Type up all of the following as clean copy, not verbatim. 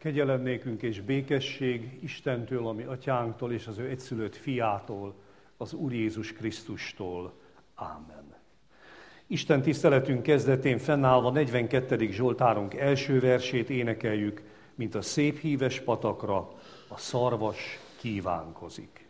Kegyelem nékünk és békesség Istentől, ami atyánktól és az ő egyszülött fiától, az Úr Jézus Krisztustól. Ámen. Isten tiszteletünk kezdetén fennállva 42. Zsoltárunk első versét énekeljük, mint a szép híves patakra a szarvas kívánkozik.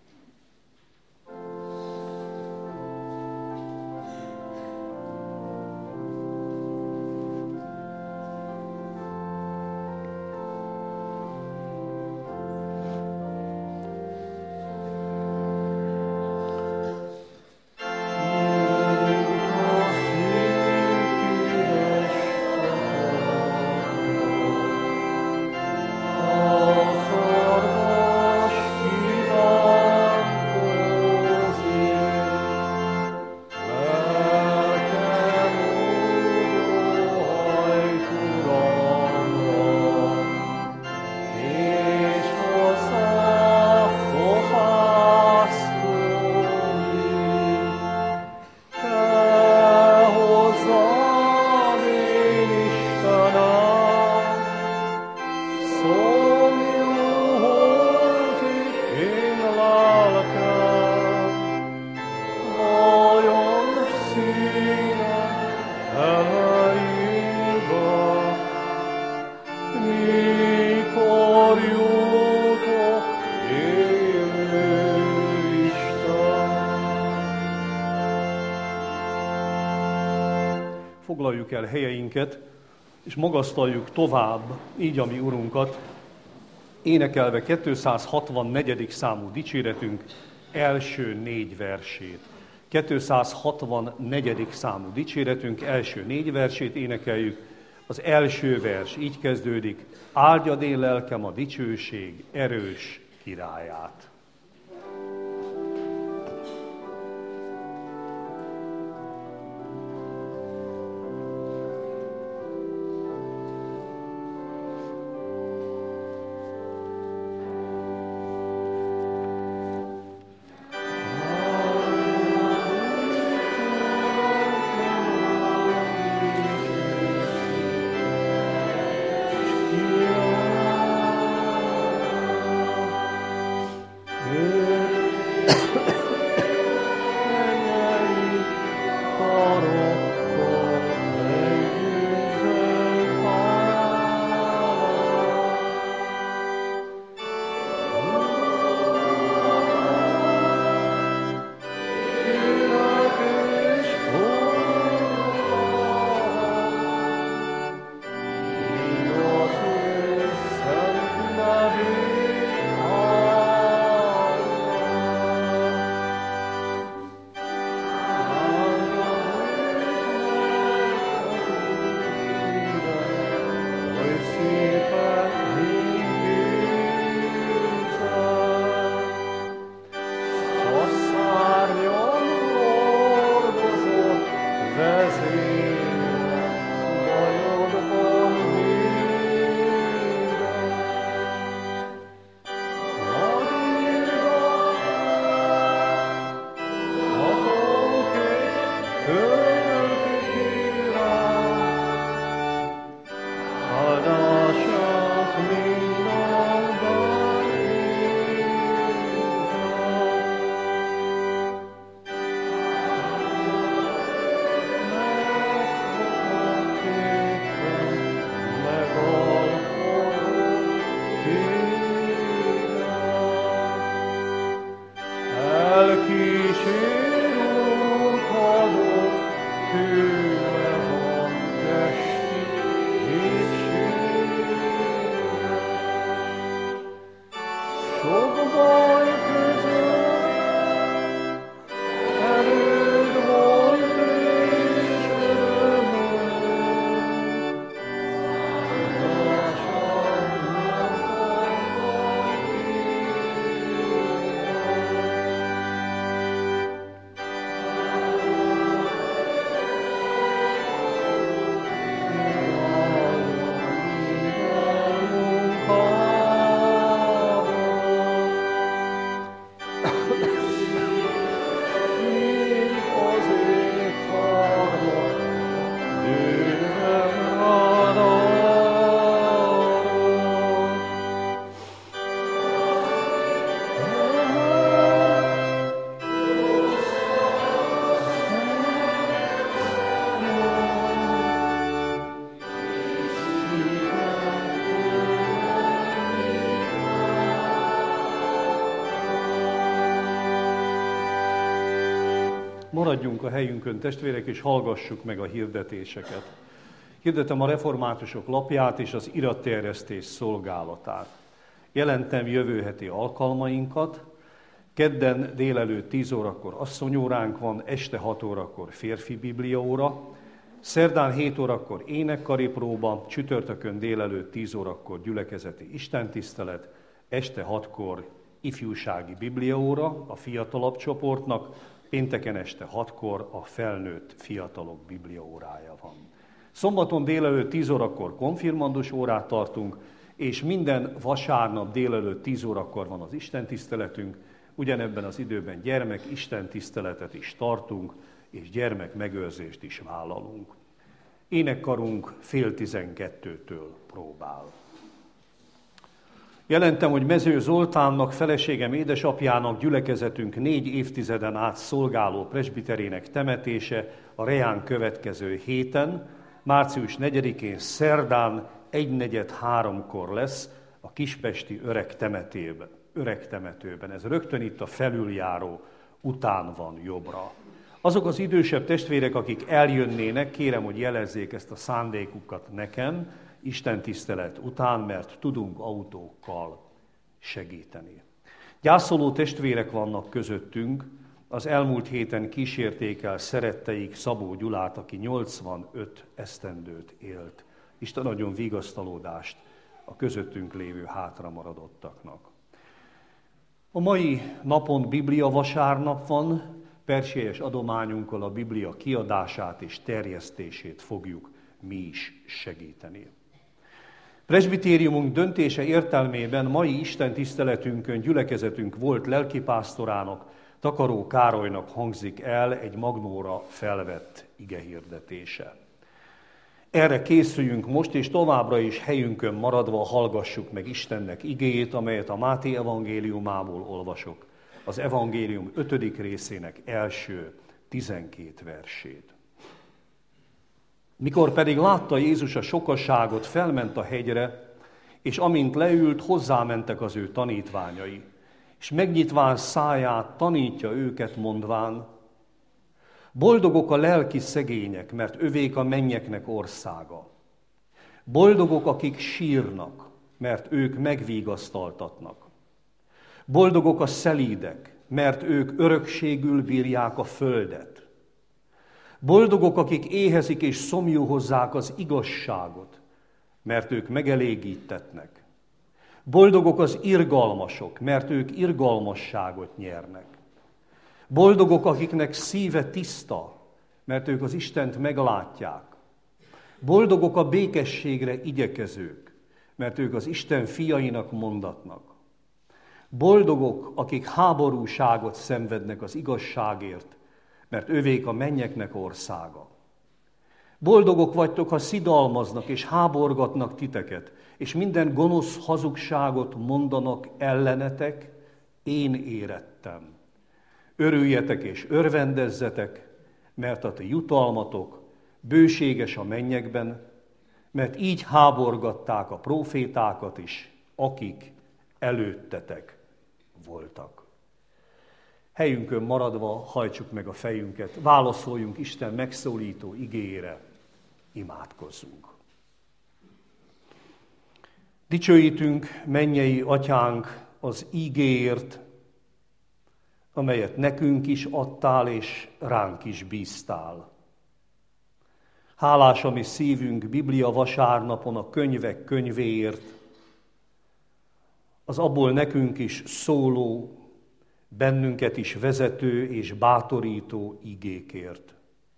Foglaljuk el helyeinket, és magasztaljuk tovább így a mi Urunkat, énekelve 264. számú dicséretünk első 4 versét. 264. számú dicséretünk első 4 versét énekeljük. Az első vers így kezdődik: áldjad én lelkem a dicsőség erős királyát. Maradjunk a helyünkön, testvérek, és hallgassuk meg a hirdetéseket. Hirdetem a reformátusok lapját és az iratterjesztés szolgálatát. Jelentem jövő heti alkalmainkat. Kedden délelőtt 10 órakor asszonyóránk van, este 6 órakor férfi bibliaóra. Szerdán 7 órakor énekkari próba, csütörtökön délelőtt 10 órakor gyülekezeti istentisztelet, este 6-kor ifjúsági bibliaóra a fiatalabb csoportnak, pénteken este 6-kor a felnőtt fiatalok bibliaórája van. Szombaton délelőtt 10 órakor konfirmandus órát tartunk, és minden vasárnap délelőtt 10 órakor van az istentiszteletünk, ugyanebben az időben gyermek istentiszteletet is tartunk, és gyermekmegőrzést is vállalunk. Énekkarunk 11:30-től próbál. Jelentem, hogy Mező Zoltánnak, feleségem édesapjának, gyülekezetünk 4 évtizeden át szolgáló presbiterének temetése a reján következő héten, március 4-én szerdán 2:45-kor lesz a kispesti öreg temetőben. Ez rögtön itt a felüljáró után van jobbra. Azok az idősebb testvérek, akik eljönnének, kérem, hogy jelezzék ezt a szándékukat nekem, istentisztelet után, mert tudunk autókkal segíteni. Gyászoló testvérek vannak közöttünk, az elmúlt héten kísérték el szeretteik Szabó Gyulát, aki 85 esztendőt élt. Isten adjon vigasztalódást a közöttünk lévő hátramaradottaknak. A mai napon Biblia vasárnap van, persélyes adományunkkal a Biblia kiadását és terjesztését fogjuk mi is segíteni. Presbitériumunk döntése értelmében mai istentiszteletünkön gyülekezetünk volt lelkipásztorának, Takaró Károlynak hangzik el egy magnóra felvett igehirdetése. Erre készüljünk most, és továbbra is helyünkön maradva hallgassuk meg Istennek igéjét, amelyet a Máté evangéliumából olvasok, az evangélium 5. részének első 12 versét. Mikor pedig látta Jézus a sokaságot, felment a hegyre, és amint leült, hozzámentek az ő tanítványai, és megnyitván száját tanítja őket, mondván: boldogok a lelki szegények, mert övék a mennyeknek országa. Boldogok, akik sírnak, mert ők megvigasztaltatnak. Boldogok a szelídek, mert ők örökségül bírják a földet. Boldogok, akik éhezik és szomjúhozzák az igazságot, mert ők megelégítetnek. Boldogok az irgalmasok, mert ők irgalmasságot nyernek. Boldogok, akiknek szíve tiszta, mert ők az Istent meglátják. Boldogok a békességre igyekezők, mert ők az Isten fiainak mondatnak. Boldogok, akik háborúságot szenvednek az igazságért, mert övék a mennyeknek országa. Boldogok vagytok, ha szidalmaznak és háborgatnak titeket, és minden gonosz hazugságot mondanak ellenetek, én érettem. Örüljetek és örvendezzetek, mert a ti jutalmatok bőséges a mennyekben, mert így háborgatták a prófétákat is, akik előttetek voltak. Helyünkön maradva hajtsuk meg a fejünket, válaszoljunk Isten megszólító igéjére, imádkozzunk. Dicsőítünk, mennyei Atyánk, az ígéért, amelyet nekünk is adtál, és ránk is bíztál. Hálás a mi szívünk Biblia vasárnapon a könyvek könyvéért, az abból nekünk is szóló, bennünket is vezető és bátorító igékért.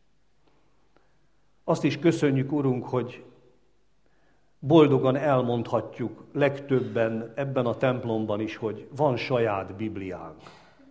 Azt is köszönjük, Urunk, hogy boldogan elmondhatjuk legtöbben ebben a templomban is, hogy van saját Bibliánk.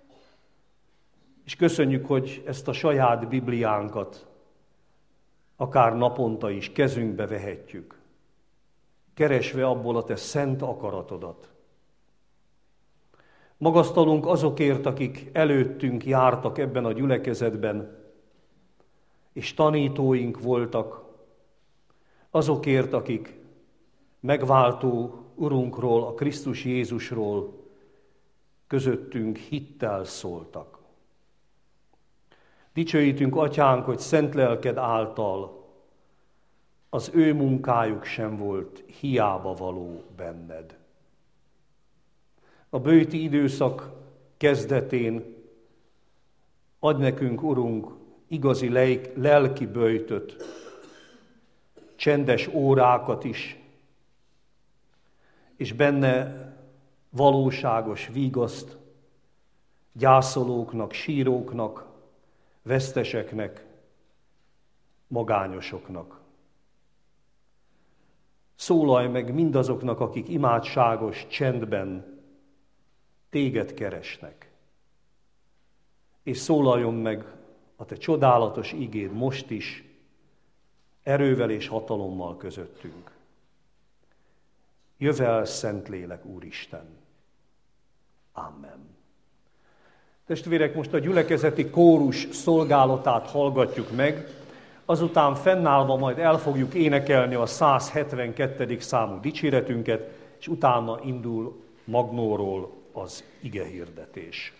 És köszönjük, hogy ezt a saját Bibliánkat akár naponta is kezünkbe vehetjük, keresve abból a te szent akaratodat. Magasztalunk azokért, akik előttünk jártak ebben a gyülekezetben, és tanítóink voltak, azokért, akik megváltó Urunkról, a Krisztus Jézusról közöttünk hittel szóltak. Dicsőítünk, Atyánk, hogy szent lelked által az ő munkájuk sem volt hiába való benned. A böjti időszak kezdetén adj nekünk, Urunk, igazi lelki böjtöt, csendes órákat is, és benne valóságos vigaszt gyászolóknak, síróknak, veszteseknek, magányosoknak. Szólalj meg mindazoknak, akik imádságos csendben téged keresnek. És szólaljon meg a te csodálatos igéd most is, erővel és hatalommal közöttünk. Jövel, Szentlélek, Úristen! Amen. Testvérek, most a gyülekezeti kórus szolgálatát hallgatjuk meg, azután fennállva majd el fogjuk énekelni a 172. számú dicséretünket, és utána indul Magnóról az igehirdetés.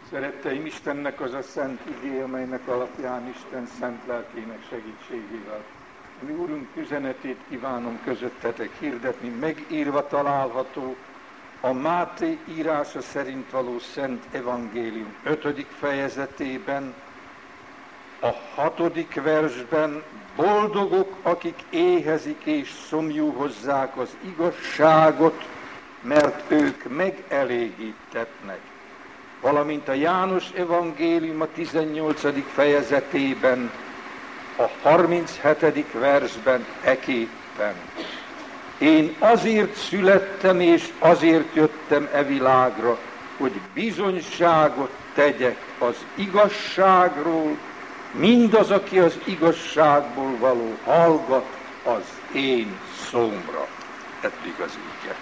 Szeretteim, Istennek az a szent igé, amelynek alapján Isten szent lelkének segítségével mi Úrunk üzenetét kívánom közöttetek hirdetni, megírva található a Máté írása szerint való Szent Evangélium 5. fejezetében, a 6. versben: boldogok, akik éhezik és szomjú hozzák az igazságot, mert ők megelégítetnek. Valamint a János Evangélium a 18. fejezetében, a 37. versben eképpen: én azért születtem és azért jöttem e világra, hogy bizonyságot tegyek az igazságról, mindaz, aki az igazságból való hallgat az én szómra. Eddig az ige.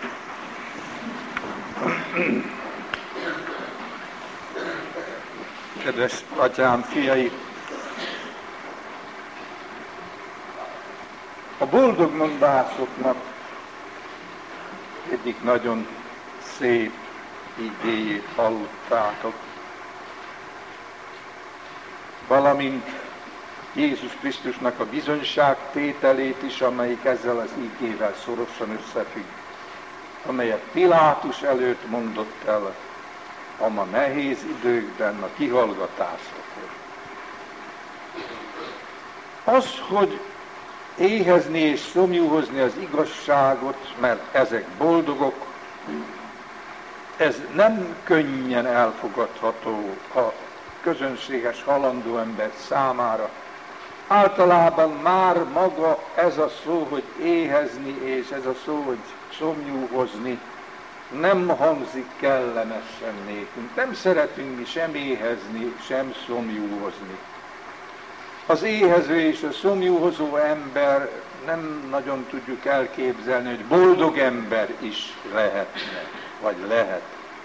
Kedves atyám, fiai! A boldogmondásoknak egyik nagyon szép igéjét hallottátok, valamint Jézus Krisztusnak a bizonyságtételét is, amelyik ezzel az igével szorosan összefügg, amelyet Pilátus előtt mondott el a ma nehéz időkben a kihallgatásokról. Az, hogy éhezni és szomjúhozni az igazságot, mert ezek boldogok, ez nem könnyen elfogadható a közönséges halandó ember számára. Általában már maga ez a szó, hogy éhezni, és ez a szó, hogy szomjúhozni, nem hangzik kellemesen nékünk. Nem szeretünk mi sem éhezni, sem szomjúhozni. Az éhező és a szomjúhozó ember nem nagyon tudjuk elképzelni, hogy boldog ember is lehetne, vagy lehet.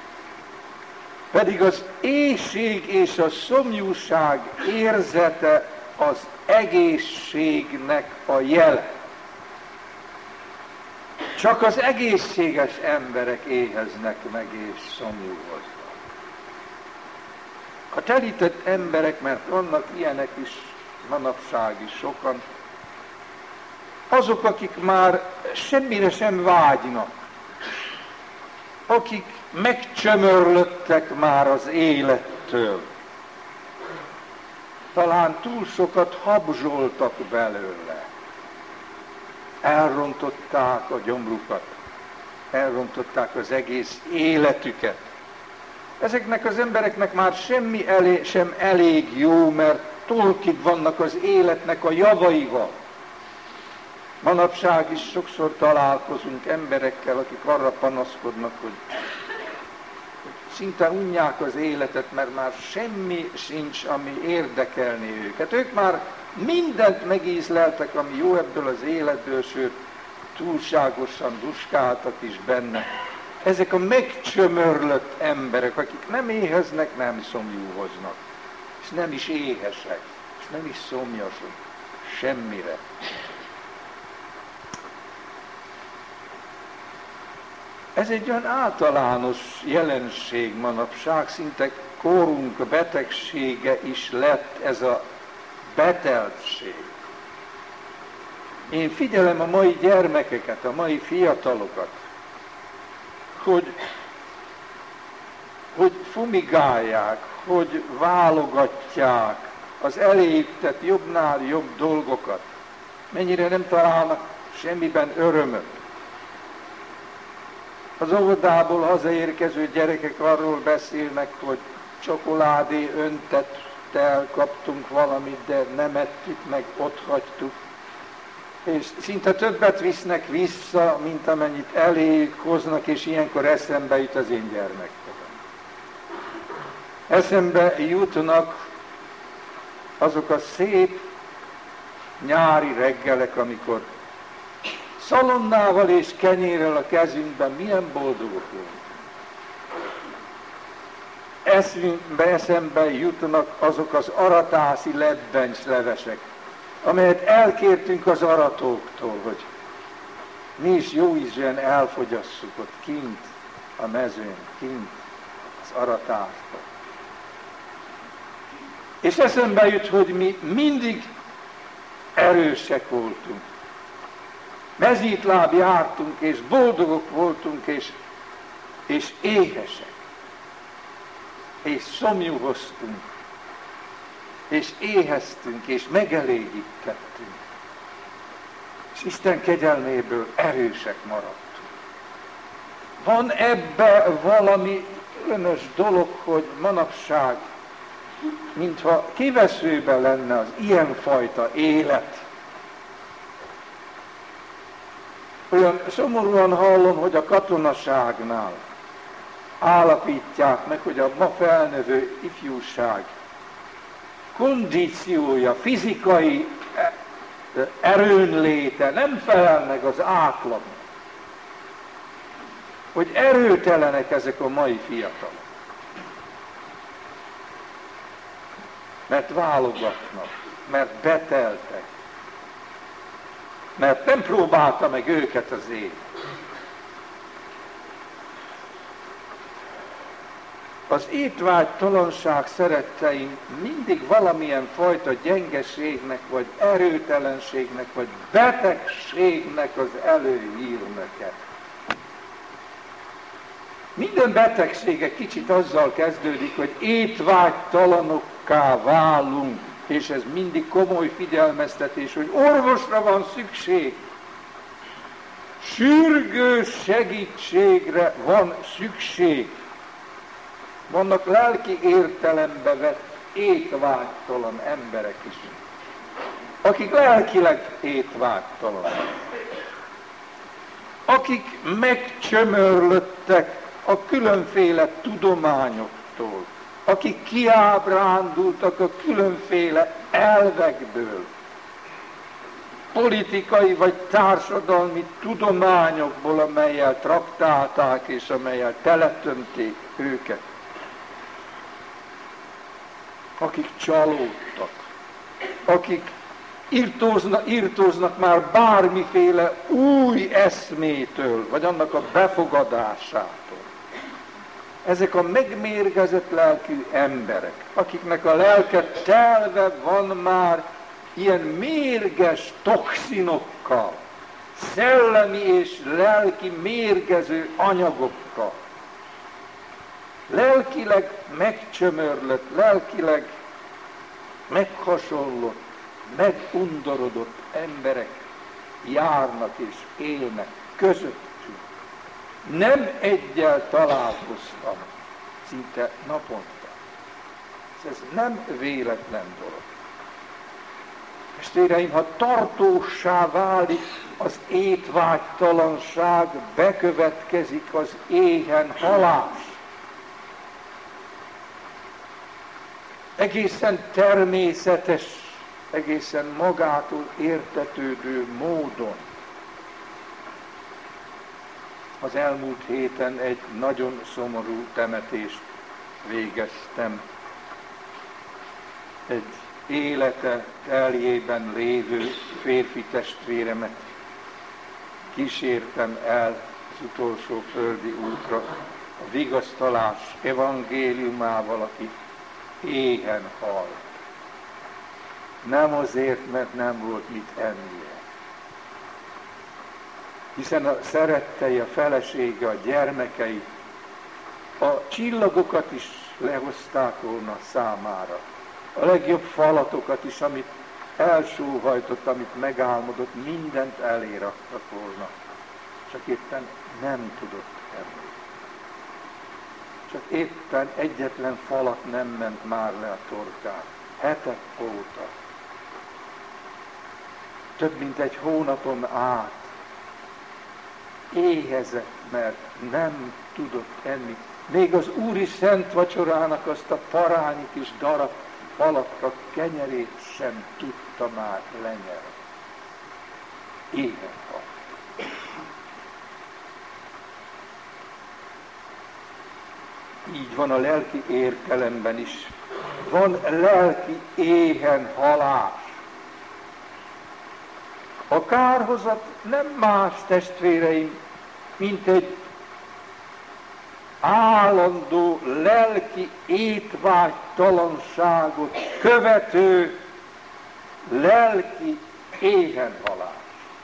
Pedig az éhség és a szomjúság érzete az egészségnek a jele. Csak az egészséges emberek éheznek meg és szomjúhoznak. A telített emberek, mert vannak ilyenek is manapság is sokan, azok, akik már semmire sem vágynak, akik megcsömörlöttek már az élettől, talán túl sokat habzsoltak belőle, elrontották a gyomrukat, elrontották az egész életüket. Ezeknek az embereknek már semmi sem elég jó, mert tolkig vannak az életnek a javaival. Manapság is sokszor találkozunk emberekkel, akik arra panaszkodnak, hogy szinte unják az életet, mert már semmi sincs, ami érdekelni őket. Ők már mindent megízleltek, ami jó ebből az életből, sőt, túlságosan duskáltak is benne. Ezek a megcsömörlött emberek, akik nem éheznek, nem szomjúhoznak, és nem is éhesek, és nem is szomjasok, semmire. Ez egy olyan általános jelenség manapság, szinte korunk betegsége is lett ez a beteltség. Én figyelem a mai gyermekeket, a mai fiatalokat, hogy fumigálják, hogy válogatják az eléjük tett jobbnál jobb dolgokat. Mennyire nem találnak semmiben örömöt. Az óvodából hazaérkező gyerekek arról beszélnek, hogy csokoládé öntettel kaptunk valamit, de nem ettük meg, ott hagytuk. És szinte többet visznek vissza, mint amennyit eléjük hoznak, és ilyenkor eszembe jut az én gyermekkorom. Eszembe jutnak azok a szép nyári reggelek, amikor szalonnával és kenyérrel a kezünkben milyen boldogok voltunk. Eszembe jutnak azok az aratászi lebbencslevesek, amelyet elkértünk az aratóktól, hogy mi is jó ízűen elfogyasszuk ott kint a mezőn, kint az aratásban. És eszembe jut, hogy mi mindig erősek voltunk. Mezítláb jártunk, és boldogok voltunk, és éhesek. És szomjúhoztunk, és éheztünk, és megelégítettünk. És Isten kegyelméből erősek maradtunk. Van ebbe valami önös dolog, hogy manapság, mintha kiveszőben lenne az ilyenfajta élet. Olyan szomorúan hallom, hogy a katonaságnál állapítják meg, hogy a ma felnövő ifjúság kondíciója, fizikai erőnléte nem felel meg az átlagnak. Hogy erőtelenek ezek a mai fiatalok. Mert válogatnak, mert beteltek, mert nem próbálta meg őket az élet. Az étvágytalanság, szeretteim, mindig valamilyen fajta gyengeségnek, vagy erőtelenségnek, vagy betegségnek az előhírnöke. Minden betegség egy kicsit azzal kezdődik, hogy étvágytalanokká válunk, és ez mindig komoly figyelmeztetés, hogy orvosra van szükség. Sürgő segítségre van szükség. Vannak lelki értelembe vett étvágytalan emberek is, akik lelkileg étvágytalanok, akik megcsömörlöttek a különféle tudományoktól, akik kiábrándultak a különféle elvekből, politikai vagy társadalmi tudományokból, amelyel traktálták és amelyel teletömték őket, akik csalódtak, akik irtóznak már bármiféle új eszmétől, vagy annak a befogadásától. Ezek a megmérgezett lelkű emberek, akiknek a lelke telve van már ilyen mérges toxinokkal, szellemi és lelki mérgező anyagokkal, lelkileg megcsömörlött, lelkileg meghasonlott, megundorodott emberek járnak és élnek közöttünk. Nem egyel találkoztam, szinte naponta. Ez nem véletlen dolog. Testvéreim, ha tartóssá válik az étvágytalanság, bekövetkezik az éhen halás. Egészen természetes, egészen magától értetődő módon. Az elmúlt héten egy nagyon szomorú temetést végeztem. Egy élete teljében lévő férfi testvéremet kísértem el az utolsó földi útra a vigasztalás evangéliumával, aki éhen halt. Nem azért, mert nem volt mit ennie. Hiszen a szerettei, a felesége, a gyermekei a csillagokat is lehozták volna számára. A legjobb falatokat is, amit elsóhajtott, amit megálmodott, mindent elé raktak volna. Csak éppen nem tudott enni. Csak éppen egyetlen falat nem ment már le a torkán. Hetek óta. Több mint egy hónapon át éhezett, mert nem tudott enni. Még az Úri Szent Vacsorának azt a parányi kis darab falakra kenyerét sem tudta már lenyelni. Éhen halt. Így van a lelki értelemben is. Van lelki éhen halás. A kárhozat nem más, testvéreim, mint egy állandó lelki étvágytalanságot követő lelki éhenhalás.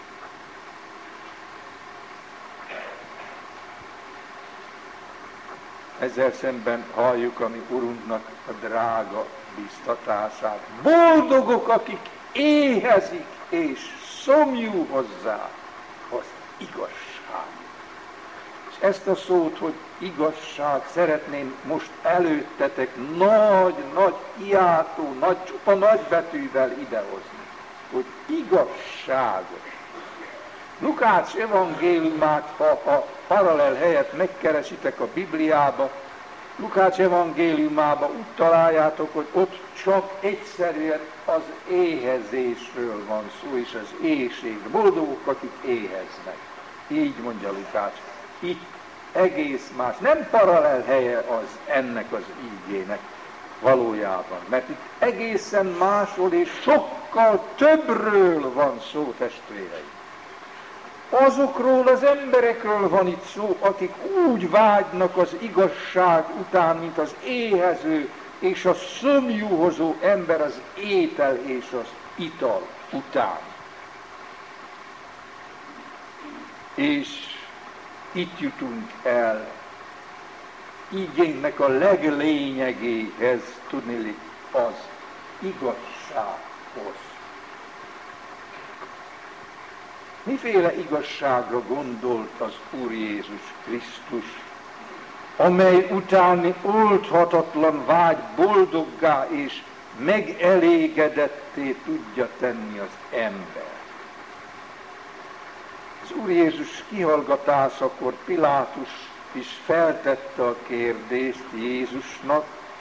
Ezzel szemben halljuk a mi Urunknak a drága biztatását. Boldogok, akik éhezik és szomjú hozzá az igazság. És ezt a szót, hogy igazság, szeretném most előttetek nagy kiáltó, csupa nagybetűvel idehozni, hogy igazságos. Lukács evangéliumát, ha a paralel helyet megkeresitek a Bibliába, Lukács evangéliumában úgy találjátok, hogy ott csak egyszerűen az éhezésről van szó, és az éhség. Boldogok, akik éheznek. Így mondja Lukács. Itt egész más. Nem paralel helye az ennek az ígének valójában. Mert itt egészen másról és sokkal többről van szó, testvéreim. Azokról az emberekről van itt szó, akik úgy vágynak az igazság után, mint az éhező és a szomjúhozó ember az étel és az ital után. És itt jutunk el igénynek a leglényegéhez, tudniillik az igazsághoz. Miféle igazságra gondolt az Úr Jézus Krisztus, amely után mi oldhatatlan vágy boldoggá és megelégedetté tudja tenni az ember. Az Úr Jézus kihallgatásakor Pilátus is feltette a kérdést Jézusnak,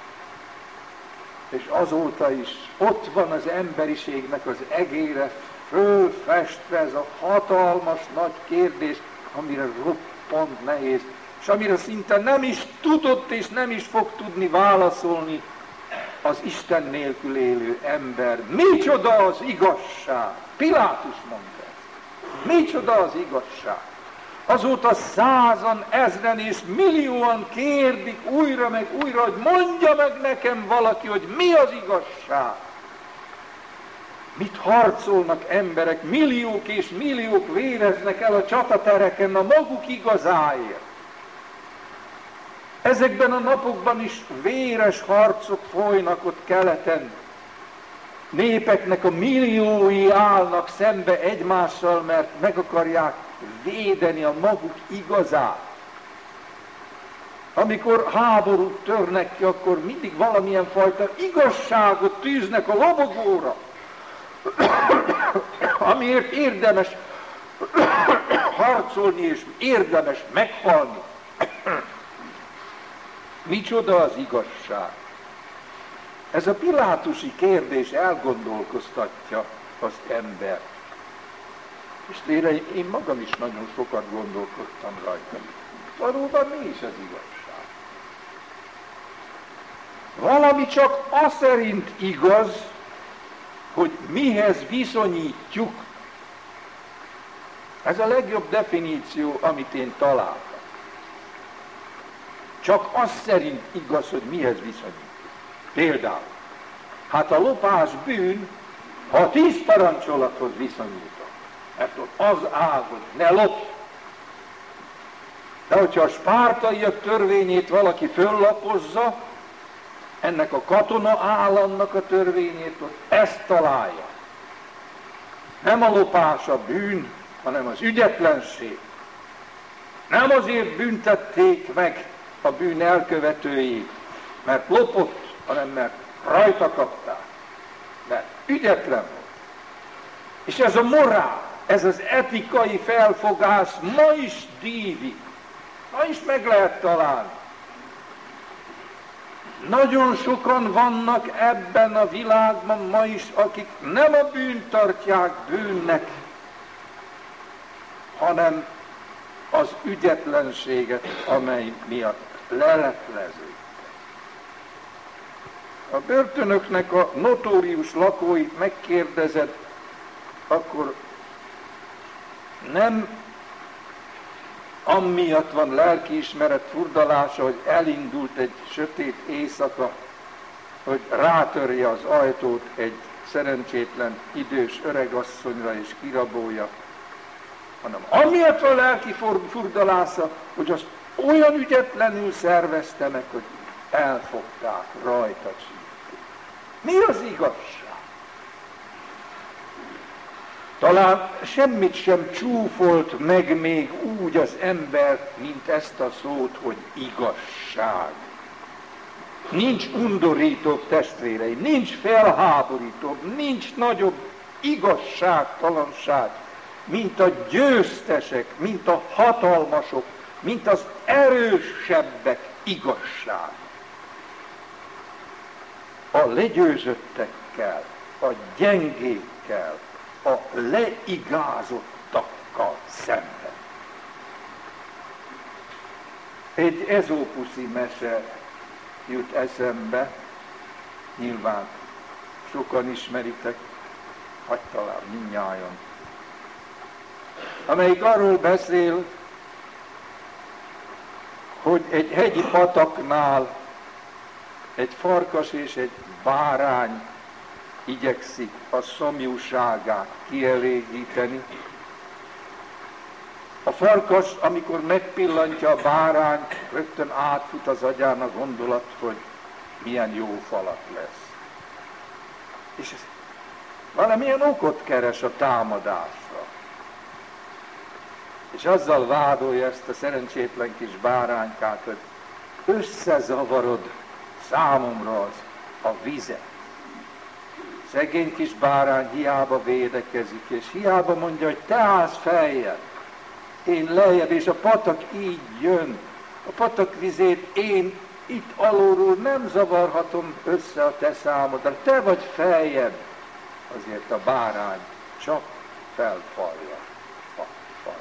és azóta is ott van az emberiségnek az egére fölfestve ez a hatalmas nagy kérdés, amire roppant nehéz, és amire szinte nem is tudott és nem is fog tudni válaszolni az Isten nélkül élő ember. Micsoda az igazság? Pilátus mondta. Micsoda az igazság? Azóta 100-an, 1000-en és millióan kérdik újra meg újra, hogy mondja meg nekem valaki, hogy mi az igazság. Mit harcolnak emberek, milliók és milliók véreznek el a csatatereken a maguk igazáért. Ezekben a napokban is véres harcok folynak ott keleten. Népeknek a milliói állnak szembe egymással, mert meg akarják védeni a maguk igazát. Amikor háborúk törnek ki, akkor mindig valamilyen fajta igazságot tűznek a lobogóra, amiért érdemes harcolni és érdemes meghalni. Micsoda az igazság? Ez a pilátusi kérdés elgondolkoztatja az embert. És tényleg én magam is nagyon sokat gondolkodtam rajta. Valóban mi is az igazság? Valami csak az szerint igaz, hogy mihez viszonyítjuk. Ez a legjobb definíció, amit én találtam. Csak az szerint igaz, hogy mihez viszonyítjuk. Például, hát a lopás bűn, ha a 10 parancsolathoz viszonyítom, mert ott az áll, hogy ne lopj. De hogyha a spártaiak törvényét valaki föllapozza, ennek a katona államnak a törvényét, ott ezt találja. Nem a lopás a bűn, hanem az ügyetlenség. Nem azért büntették meg a bűn elkövetőjét, mert lopott, hanem mert rajta kapták, mert ügyetlen volt. És ez a morál, ez az etikai felfogás ma is dívik, ma is meg lehet találni. Nagyon sokan vannak ebben a világban ma is, akik nem a bűnt tartják bűnnek, hanem az ügyetlenséget, amely miatt leleplező. A börtönöknek a notórius lakóit megkérdezed, akkor nem amiatt van lelkiismeret furdalása, hogy elindult egy sötét éjszaka, hogy rátörje az ajtót egy szerencsétlen idős öregasszonyra és kirabolja, hanem amiatt van lelki furdalása, hogy azt olyan ügyetlenül szervezte meg, hogy elfogták rajta csípni. Mi az igazság? Talán semmit sem csúfolt meg még úgy az ember, mint ezt a szót, hogy igazság. Nincs undorítóbb, testvéreim, nincs felháborítóbb, nincs nagyobb igazságtalanság, mint a győztesek, mint a hatalmasok, mint az erősebbek igazság. A legyőzöttekkel, a gyengékkel, a leigázottakkal szemben. Egy ezópuszi mese jut eszembe, nyilván sokan ismeritek, vagy talán mindnyájan, amelyik arról beszél, hogy egy hegyi pataknál egy farkas és egy bárány igyekszik a szomjúságát kielégíteni. A farkas, amikor megpillantja a bárányt, rögtön átfut az agyán a gondolat, hogy milyen jó falat lesz. És valamilyen okot keres a támadásra. És azzal vádolja ezt a szerencsétlen kis báránykát, hogy összezavarod számomra a vizet. Szegény kis bárány hiába védekezik, és hiába mondja, hogy te állsz feljebb, én lejjebb, és a patak így jön. A patak vizét én itt alulról nem zavarhatom össze a te számoddal, te vagy feljebb. Azért a bárány csak felfalja a farkas.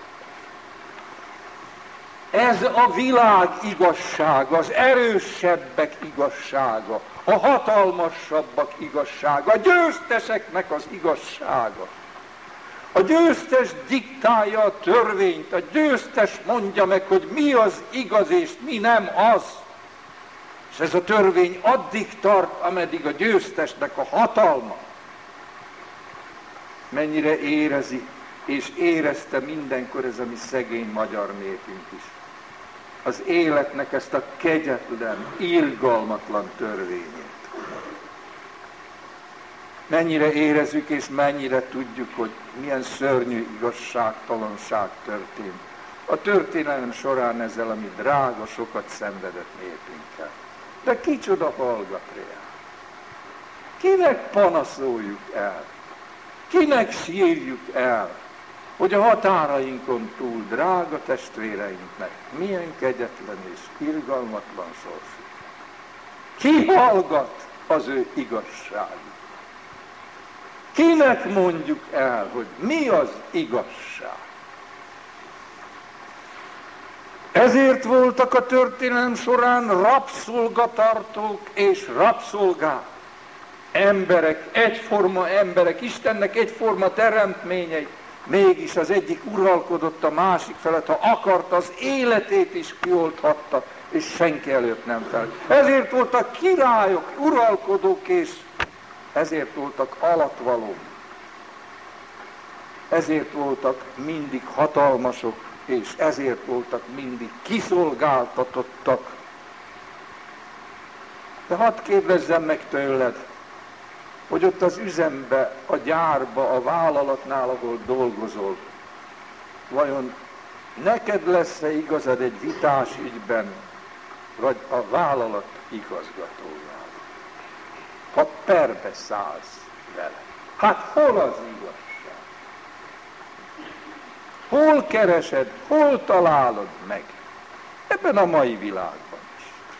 Ez a világ igazsága, az erősebbek igazsága, a hatalmasabbak igazsága, a győzteseknek az igazsága. A győztes diktálja a törvényt, a győztes mondja meg, hogy mi az igaz és mi nem az. És ez a törvény addig tart, ameddig a győztesnek a hatalma. Mennyire érezi és érezte mindenkor ez a mi szegény magyar népünk is. Az életnek ezt a kegyetlen, irgalmatlan törvényét. Mennyire érezzük és mennyire tudjuk, hogy milyen szörnyű igazságtalanság történt a történelem során ezzel, ami drága, sokat szenvedett népünkkel. De kicsoda hallgat rá? Kinek panaszoljuk el? Kinek sírjuk el, hogy a határainkon túl drága testvéreinknek milyen kegyetlen és irgalmatlan sorsuk? Ki hallgat az ő igazságuk? Kinek mondjuk el, hogy mi az igazság? Ezért voltak a történelem során rabszolgatartók és rabszolgák. Emberek, egyforma emberek, Istennek egyforma teremtményei. Mégis az egyik uralkodott a másik felett, ha akart, az életét is kiolthatta, és senki előtt nem fel. Ezért voltak királyok, uralkodók, és ezért voltak alatvalók. Ezért voltak mindig hatalmasok, és ezért voltak mindig kiszolgáltatottak. De hadd kérdezzem meg tőled, hogy ott az üzembe, a gyárba, a vállalatnál, ahol dolgozol, vajon neked lesz-e igazad egy vitás ügyben, vagy a vállalat igazgatójával? Ha perbe szállsz vele, hát hol az igazság? Hol keresed, hol találod meg? Ebben a mai világban is.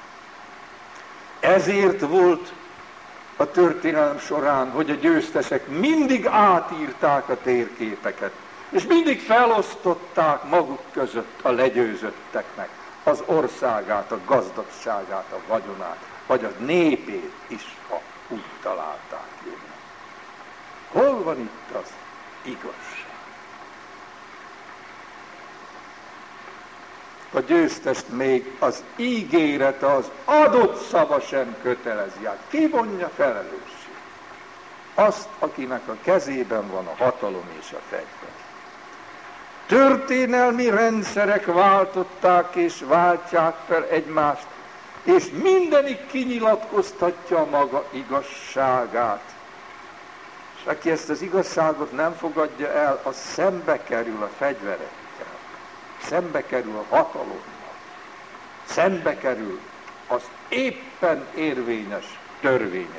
Ezért volt a történelem során, hogy a győztesek mindig átírták a térképeket, és mindig felosztották maguk között a legyőzötteknek az országát, a gazdagságát, a vagyonát, vagy a népét is, ha úgy találták volna. Hol van itt az igazság? a győztest még az ígérete, az adott szava sem kötelezi át. Ki vonja felelősség? Azt, akinek a kezében van a hatalom és a fegyver. Történelmi rendszerek váltották és váltják fel egymást, és mindenik kinyilatkoztatja a maga igazságát. És aki ezt az igazságot nem fogadja el, az szembe kerül a fegyverekkel, szembe kerül a hatalommal, szembe kerül az éppen érvényes törvényekkel.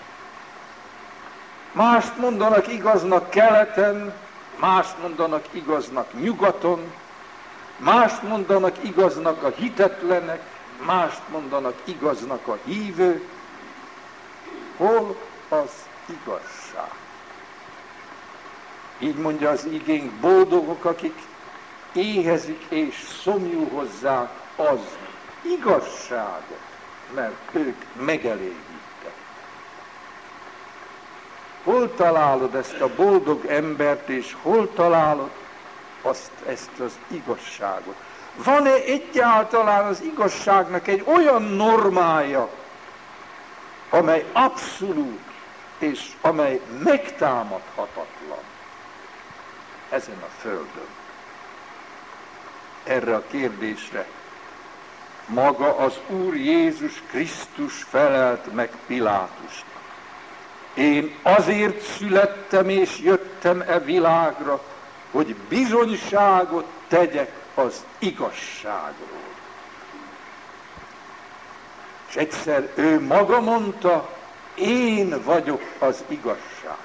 Mást mondanak igaznak keleten, mást mondanak igaznak nyugaton, mást mondanak igaznak a hitetlenek, mást mondanak igaznak a hívők. Hol az igazság? Így mondja az igénk, boldogok, akik éhezik és szomjú hozzá az igazságot, mert ők megelégítek. Hol találod ezt a boldog embert, és hol találod ezt az igazságot? Van-e egyáltalán az igazságnak egy olyan normája, amely abszolút, és amely megtámadhatatlan ezen a földön? Erre a kérdésre maga az Úr Jézus Krisztus felelt meg Pilátusnak. Én azért születtem és jöttem e világra, hogy bizonyságot tegyek az igazságról. És egyszer ő maga mondta, én vagyok az igazság.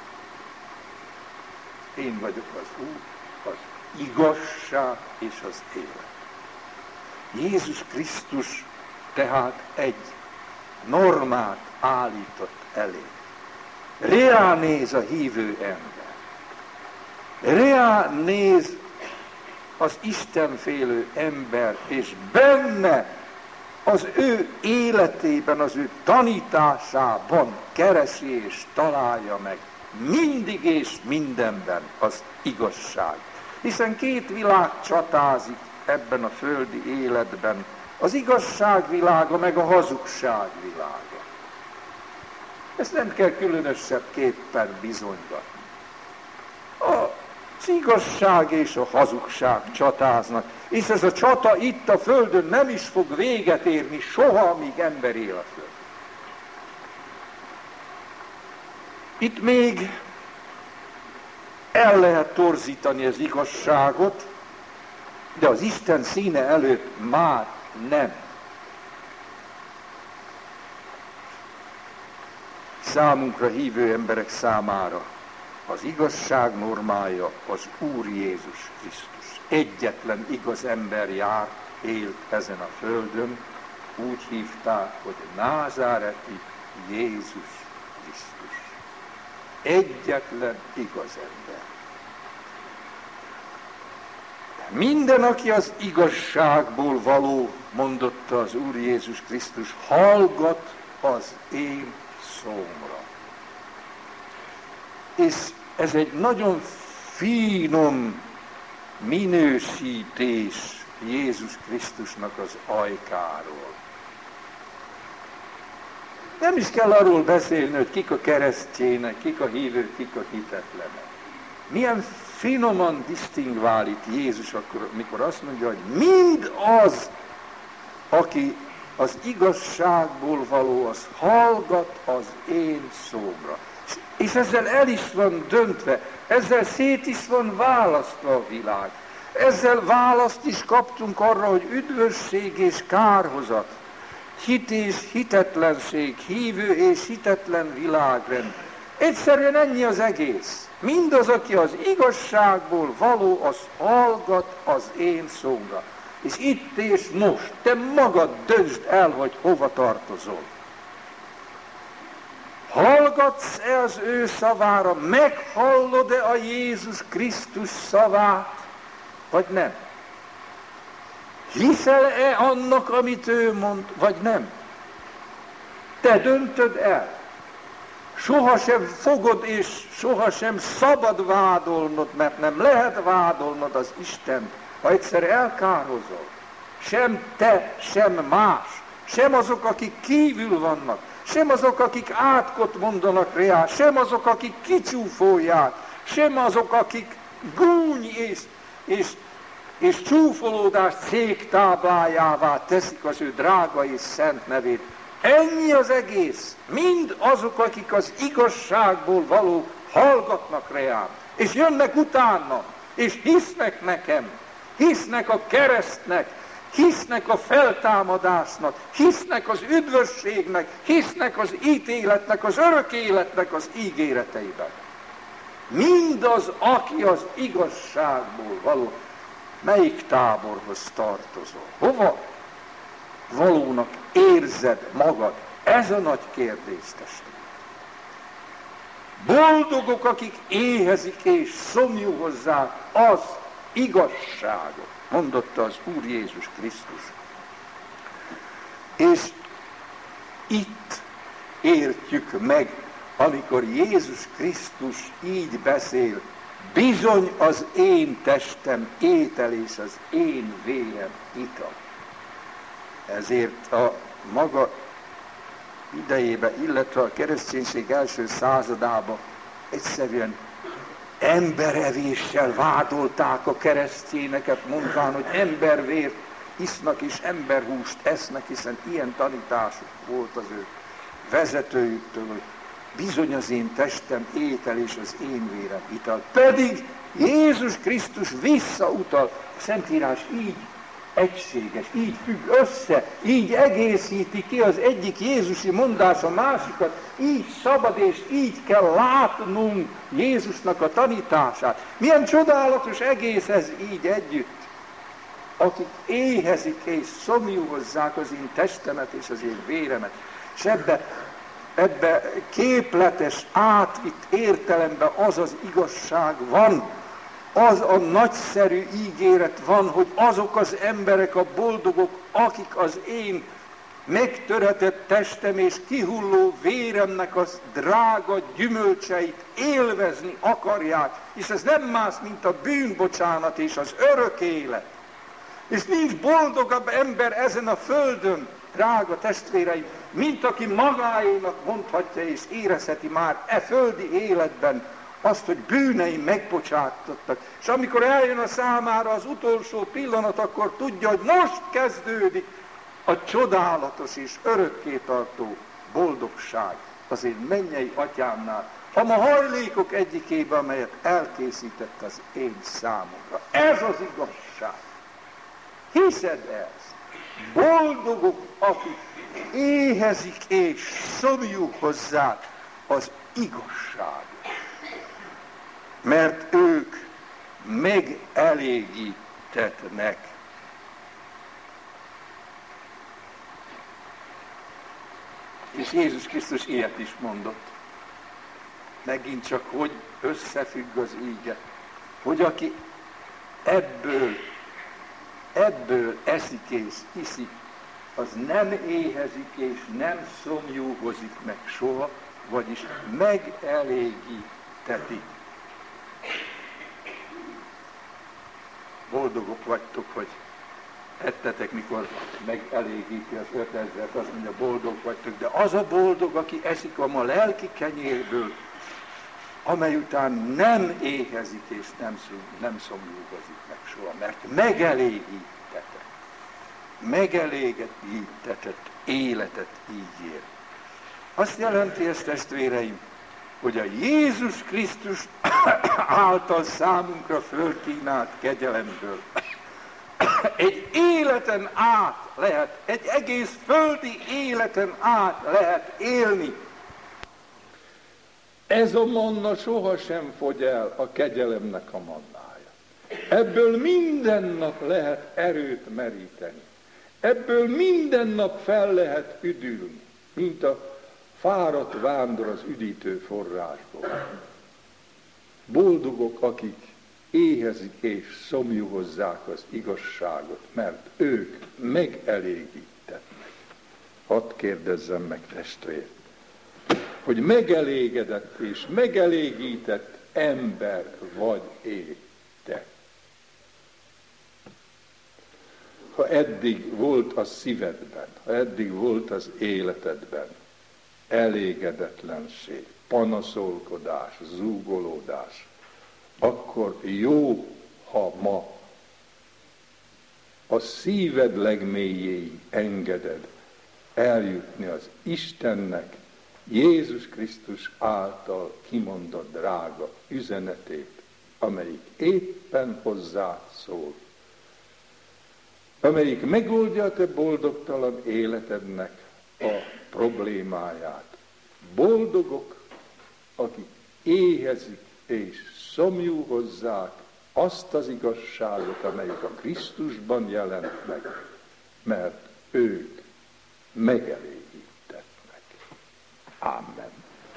Én vagyok az Úr, az igazság és az élet. Jézus Krisztus tehát egy normát állított elé. Reánéz a hívő ember. Reánéz az istenfélő ember, és benne az ő életében, az ő tanításában keresi és találja meg mindig és mindenben az igazság. Hiszen két világ csatázik ebben a földi életben, az igazság világa meg a hazugság világa. Ezt nem kell különösebbképpen bizonygatni. Az igazság és a hazugság csatáznak, és ez a csata itt a földön nem is fog véget érni soha, amíg ember él a földön. Itt még el lehet torzítani az igazságot, de az Isten színe előtt már nem. Számunkra, hívő emberek számára az igazság normája az Úr Jézus Krisztus. Egyetlen igaz ember járt, élt ezen a földön, úgy hívták, hogy názáreti Jézus Krisztus. Egyetlen igaz ember. Minden, aki az igazságból való, mondotta az Úr Jézus Krisztus, hallgat az én szómra. És ez egy nagyon finom minősítés Jézus Krisztusnak az ajkáról. Nem is kell arról beszélni, hogy kik a keresztjének, kik a hívők, kik a hitetlenek. Milyen finoman disztingvál itt Jézus akkor, amikor azt mondja, hogy mind az, aki az igazságból való, az hallgat az én szómra. És ezzel el is van döntve, ezzel szét is van választva a világ. Ezzel választ is kaptunk arra, hogy üdvösség és kárhozat, hit és hitetlenség, hívő és hitetlen világrend. Egyszerűen ennyi az egész. Mindaz, aki az igazságból való, az hallgat az én szómra. És itt és most, te magad döntsd el, hogy hova tartozol. Hallgatsz-e az ő szavára, meghallod-e a Jézus Krisztus szavát, vagy nem? Hiszel-e annak, amit ő mond, vagy nem? Te döntöd el. Sohasem fogod és sohasem szabad vádolnod, mert nem lehet vádolnod az Istent, ha egyszer elkárhozol. sem te, sem más, sem azok, akik kívül vannak, sem azok, akik átkot mondanak reá, sem azok, akik kicsúfolják, sem azok, akik gúny és csúfolódás cégtáblájává teszik az ő drága és szent nevét. Ennyi az egész. Mind azok, akik az igazságból való hallgatnak reám, és jönnek utána, és hisznek nekem, hisznek a keresztnek, hisznek a feltámadásnak, hisznek az üdvösségnek, hisznek az ítéletnek, az örök életnek az ígéreteiben. Mindaz, aki az igazságból való, melyik táborhoz tartozol? Hova valónak érzed magad? Ez a nagy kérdés, testvérem. Boldogok, akik éhezik és szomjúhozzák az igazságot, mondotta az Úr Jézus Krisztus. És itt értjük meg, amikor Jézus Krisztus így beszél, bizony az én testem étel és az én vérem ital. Ezért a maga idejébe, illetve a kereszténység első századába egyszerűen emberevéssel vádolták a keresztényeket, mondván, hogy embervért isznak és emberhúst esznek, hiszen ilyen tanításuk volt az ő vezetőjüktől, hogy bizony az én testem étel és az én vérem ital. Pedig Jézus Krisztus visszautal, a Szentírás így egységes, így függ össze, így egészíti ki az egyik jézusi mondás a másikat, így szabad és így kell látnunk Jézusnak a tanítását. Milyen csodálatos egész ez így együtt. Akik éhezik és szomjúhozzák az én testemet és az én véremet, és ebbe képletes, átvitt értelemben az az igazság van, az a nagyszerű ígéret van, hogy azok az emberek a boldogok, akik az én megtöretett testem és kihulló véremnek az drága gyümölcseit élvezni akarják, és ez nem más, mint a bűnbocsánat és az örök élet. És nincs boldogabb ember ezen a földön, drága testvéreim, mint aki magáénak mondhatja és érezheti már e földi életben azt, hogy bűnei megbocsátottak. És amikor eljön a számára az utolsó pillanat, akkor tudja, hogy most kezdődik a csodálatos és örökkétartó boldogság az én mennyei atyámnál, a ma hajlékok egyikében, amelyet elkészített az én számomra. Ez az igazság. Hiszed ezt? Boldogok, akik éhezik és szomjúhozzák az igazságot, mert ők megelégítetnek. És Jézus Krisztus ilyet is mondott. Megint csak, hogy összefügg az íge, hogy aki ebből eszik és iszik, az nem éhezik és nem szomjúhozik meg soha, vagyis megelégíteti. Boldogok vagytok, hogy ettetek, mikor megelégíti az 5000-et, azt mondja, boldog vagytok, de az a boldog, aki eszik a ma lelki kenyérből, amely után nem éhezik és nem szomjúhozik meg soha, mert megelégítetett életet így él. Azt jelenti ezt, testvéreim, hogy a Jézus Krisztus által számunkra fölkínált kegyelemből egy életen át lehet, egy egész földi életen át lehet élni. Ez a manna sohasem fogy el, a kegyelemnek a mannája. Ebből minden nap lehet erőt meríteni. Ebből minden nap fel lehet üdülni, mint a fáradt vándor az üdítő forrásból. Boldogok, akik éhezik és szomjúhozzák az igazságot, mert ők megelégítetnek. Hadd kérdezzem meg, testvér, hogy megelégedett és megelégített ember vagy-e te? ha eddig volt a szívedben, ha eddig volt az életedben elégedetlenség, panaszolkodás, zúgolódás, akkor jó, ha ma a szíved legmélyéig engeded eljutni az Istennek Jézus Krisztus által kimondott drága üzenetét, amelyik éppen hozzá szól, amelyik megoldja a te boldogtalan életednek a problémáját. Boldogok, akik éhezik és szomjú hozzák azt az igazságot, amelyik a Krisztusban jelent meg, mert ők megelégítetnek. Amen.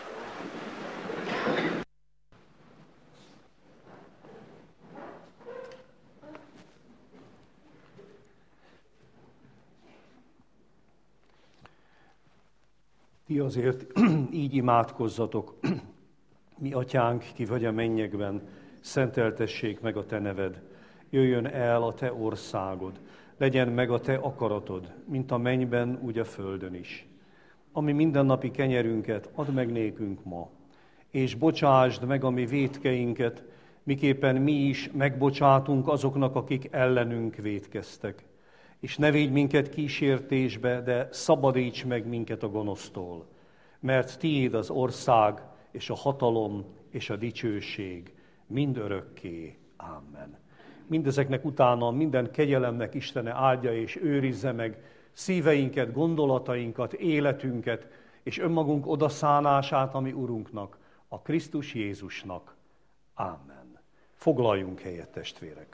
Ti azért így imádkozzatok, mi atyánk, ki vagy a mennyekben, szenteltessék meg a te neved, jöjjön el a te országod, legyen meg a te akaratod, mint a mennyben, úgy a földön is. Ami mindennapi kenyerünket add meg nékünk ma, és bocsásd meg a mi vétkeinket, miképpen mi is megbocsátunk azoknak, akik ellenünk vétkeztek. És ne védj minket kísértésbe, de szabadíts meg minket a gonosztól, mert tiéd az ország, és a hatalom, és a dicsőség mind örökké. Amen. Mindezeknek utána minden kegyelemnek Istene áldja és őrizze meg szíveinket, gondolatainkat, életünket, és önmagunk odaszánását a mi Urunknak, a Krisztus Jézusnak. Amen. Foglaljunk helyet, testvérek!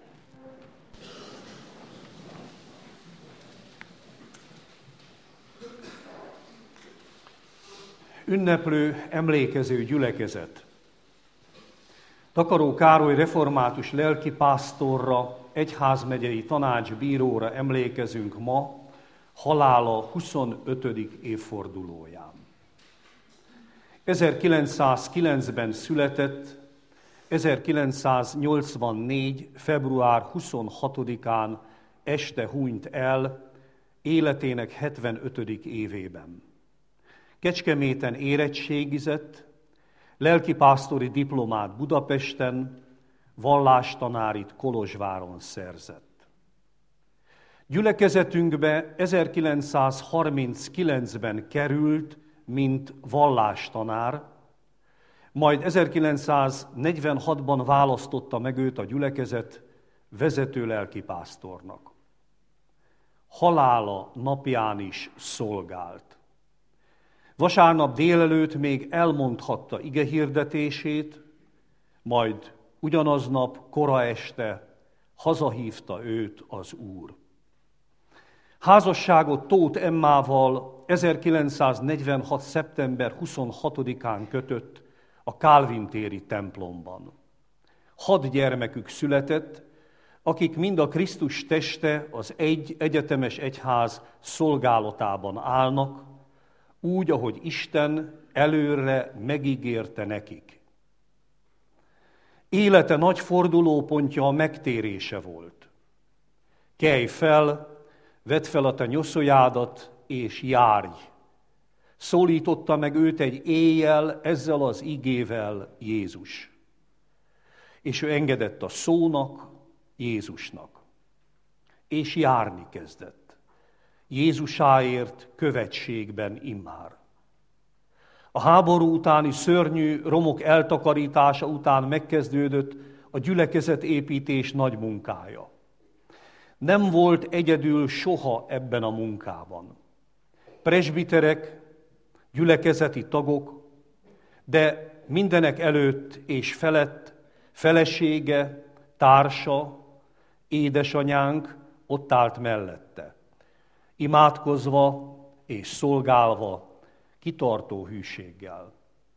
Ünneplő, emlékező gyülekezet. Takaró Károly református lelkipásztorra, egyházmegyei tanácsbíróra emlékezünk ma, halála 25. évfordulóján. 1909-ben született, 1984. február 26-án este hunyt el, életének 75. évében. Kecskeméten érettségizett, lelkipásztori diplomát Budapesten, vallástanárit Kolozsváron szerzett. Gyülekezetünkbe 1939-ben került, mint vallástanár, majd 1946-ban választotta meg őt a gyülekezet vezető lelkipásztornak. Halála napján is szolgált. Vasárnap délelőtt még elmondhatta igehirdetését, majd ugyanaznap kora este hazahívta őt az Úr. Házasságot Tóth Emmával 1946. szeptember 26-án kötött a Kálvin téri templomban. 6 gyermekük született, akik mind a Krisztus teste, az egy egyetemes egyház szolgálatában állnak, úgy, ahogy Isten előre megígérte nekik. Élete nagy fordulópontja a megtérése volt. Kelj fel, vedd fel a te nyoszójádat, és járj! Szólította meg őt egy éjjel ezzel az igével Jézus. És ő engedett a szónak, Jézusnak. És járni kezdett. Jézusáért követségben immár. A háború utáni szörnyű romok eltakarítása után megkezdődött a gyülekezetépítés nagy munkája. Nem volt egyedül soha ebben a munkában. Presbiterek, gyülekezeti tagok, de mindenek előtt és felett felesége, társa, édesanyánk ott állt mellette, imádkozva és szolgálva, kitartó hűséggel.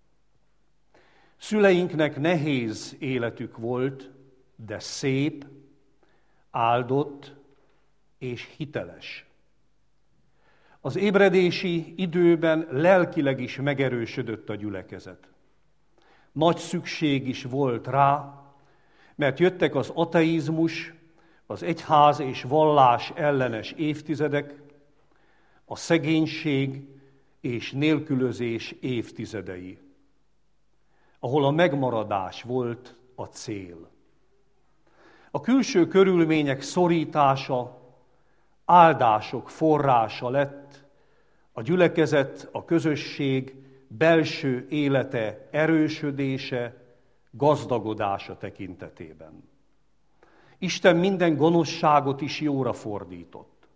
Szüleinknek nehéz életük volt, de szép, áldott és hiteles. Az ébredési időben lelkileg is megerősödött a gyülekezet. Nagy szükség is volt rá, mert jöttek az ateizmus, az egyház és vallás ellenes évtizedek, a szegénység és nélkülözés évtizedei, ahol a megmaradás volt a cél. A külső körülmények szorítása, áldások forrása lett, a gyülekezet, a közösség belső élete erősödése, gazdagodása tekintetében. Isten minden gonoszságot is jóra fordított.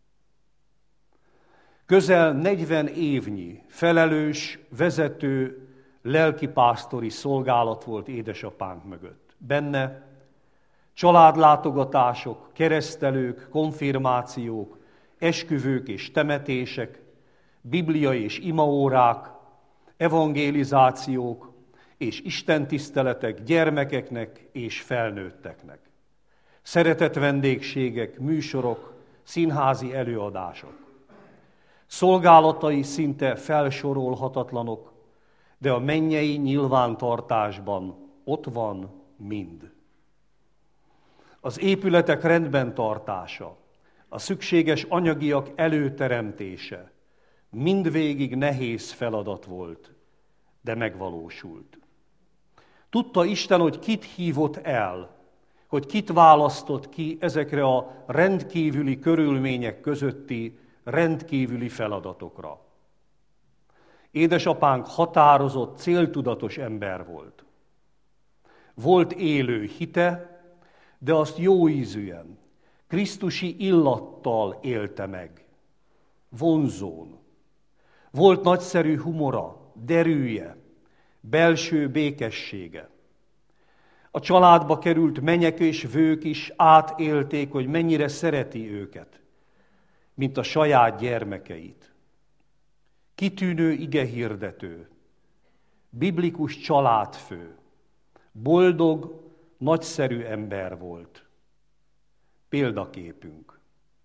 Közel 40 évnyi felelős, vezető, lelkipásztori szolgálat volt édesapánk mögött. Benne családlátogatások, keresztelők, konfirmációk, esküvők és temetések, biblia és imaórák, evangelizációk és istentiszteletek gyermekeknek és felnőtteknek. Szeretett vendégségek, műsorok, színházi előadások. Szolgálatai szinte felsorolhatatlanok, de a mennyei nyilvántartásban ott van mind. Az épületek rendben tartása, a szükséges anyagiak előteremtése mindvégig nehéz feladat volt, de megvalósult. Tudta Isten, hogy kit hívott el, hogy kit választott ki ezekre a rendkívüli körülmények közötti rendkívüli feladatokra. Édesapánk határozott, céltudatos ember volt. Volt élő hite, de azt jó ízűen, krisztusi illattal élte meg. Vonzón. Volt nagyszerű humora, derűje, belső békessége. A családba került menyek és vők is átélték, hogy mennyire szereti őket, mint a saját gyermekeit. Kitűnő igehirdető, biblikus családfő, boldog, nagyszerű ember volt. Példaképünk.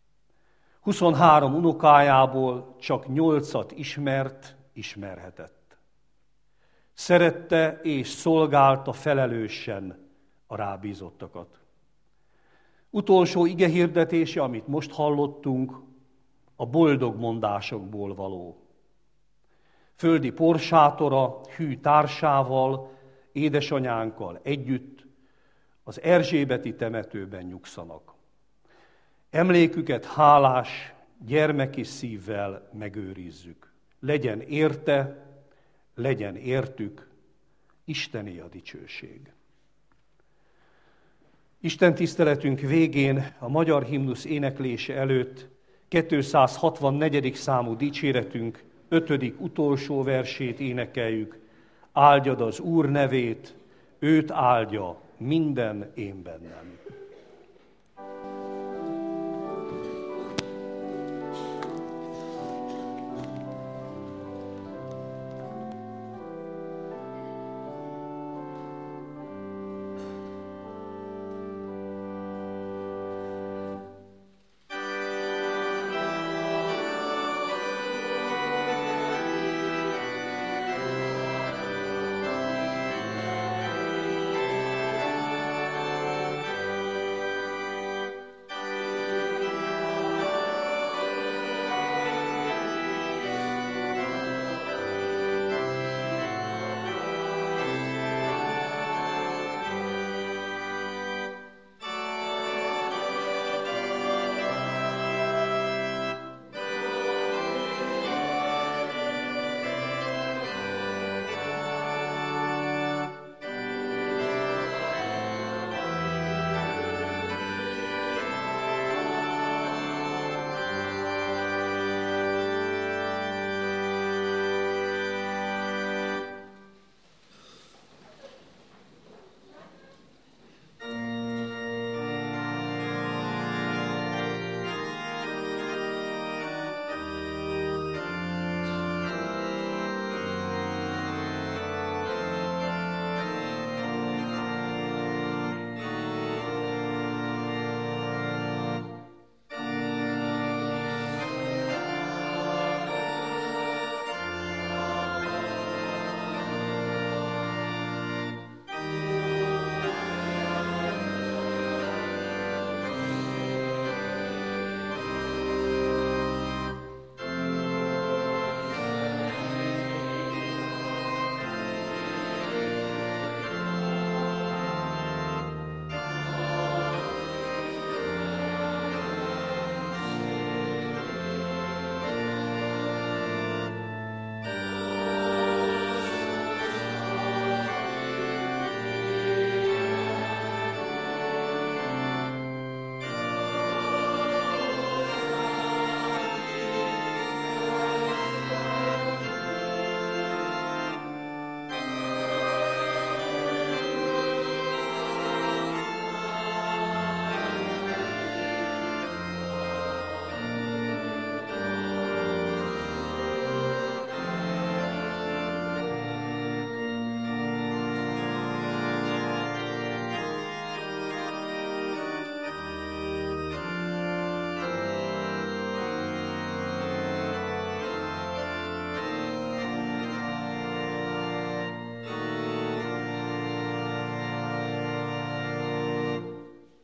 23 unokájából csak 8-at ismerhetett. Szerette és szolgálta felelősen a rábízottakat. Utolsó igehirdetése, amit most hallottunk, a boldog mondásokból való. Földi porsátora, hű társával, édesanyánkkal együtt az erzsébeti temetőben nyugszanak. Emléküket hálás, gyermeki szívvel megőrizzük. Legyen érte, legyen értük, Istené a dicsőség. Isten tiszteletünk végén a magyar himnusz éneklése előtt 264. számú dicséretünk 5. utolsó versét énekeljük. Áldjad az Úr nevét, őt áldja minden én bennem.